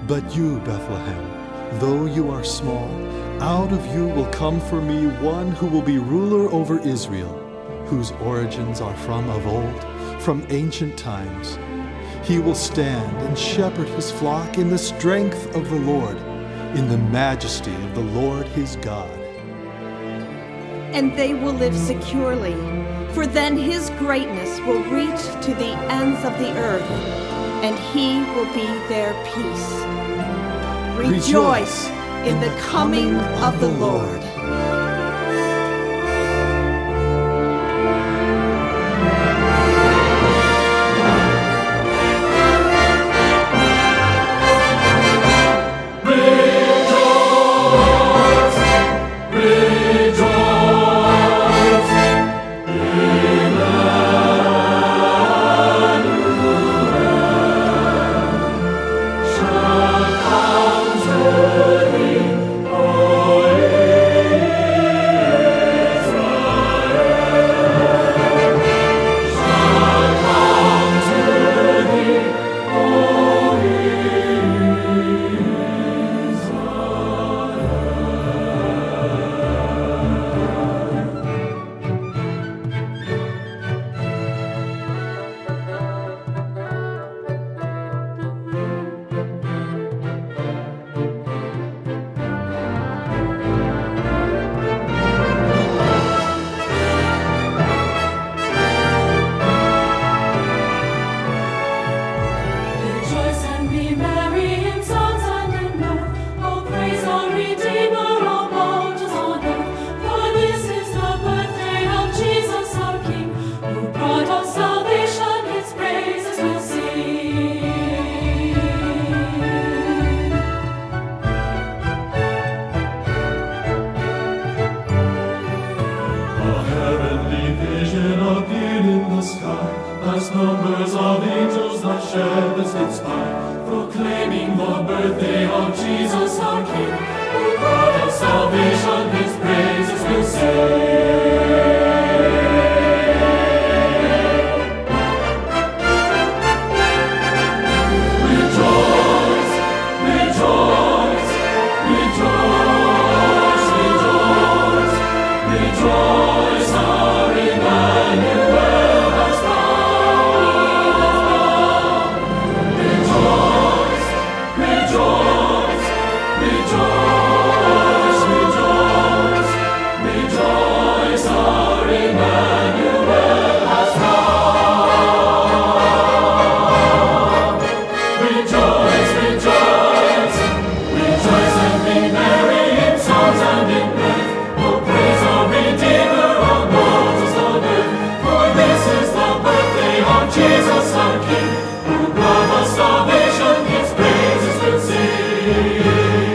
But you, Bethlehem, though you are small, out of you will come for me one who will be ruler over Israel, whose origins are from of old, from ancient times. He will stand and shepherd his flock in the strength of the Lord, in the majesty of the Lord his God. And they will live securely, for then his greatness will reach to the ends of the earth, and he will be their peace. Rejoice in the coming of the Lord. Vast numbers of angels that shepherds did spy, proclaiming the birthday of Jesus our King, who brought us salvation, his praises will sing. Rejoice, rejoice, rejoice, rejoice, rejoice, our Emmanuel. Jesus our King, who brought us salvation, his praises will sing.